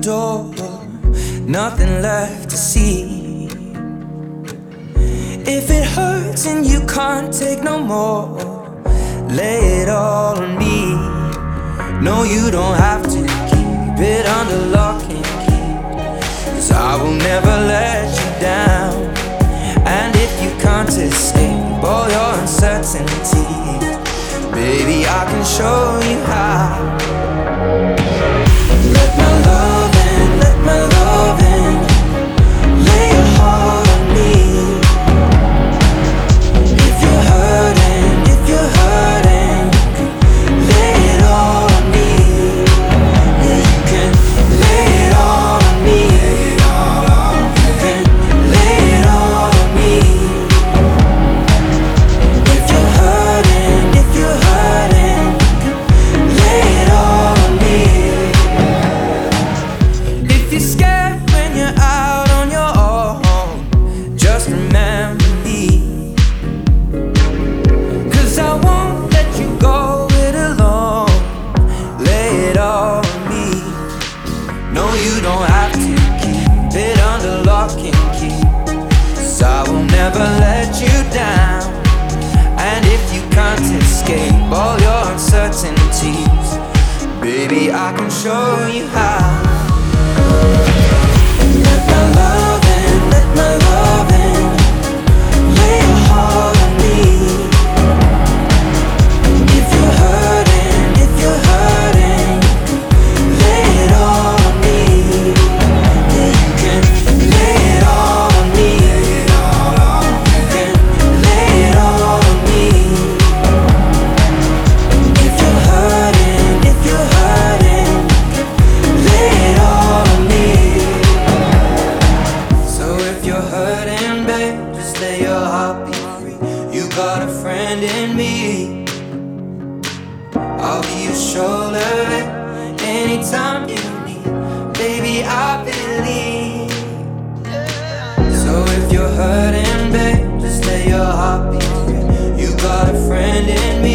door, nothing left to see. If it hurts and you can't take no more, lay it all on me. No, you don't have to keep it under lock and key, 'cause I will never let you down. And if you can't escape all your uncertainties, baby, I can show you how. Let my love in, let my love in. Lay your heart on me. If you're hurting, if you're hurting, lay it all on me. Yeah, you can lay it all on me. You can lay it all on me. If you're hurting, if you're hurting, lay it all on me. If you're scared when you're out on your own, just remember me, 'cause I won't let you go it alone. Lay it all on me. No, you don't have to keep it under lock and key, 'cause I will never let you down. And if you can't escape all your uncertainties, baby, I can show you how. Let my love in, let my love in. Lay your heart on me. If you're hurting, if you're hurting, lay it all on me. Yeah, you can lay it all on me. You can lay it all on me. If you're hurting, if you're hurting, lay it all on me. So if you're hurting, babe, just let your heart be free. You got a friend in me. I'll be your shoulder anytime you need. Baby, I believe. So if you're hurting, babe, just let your heart be free. You got a friend in me.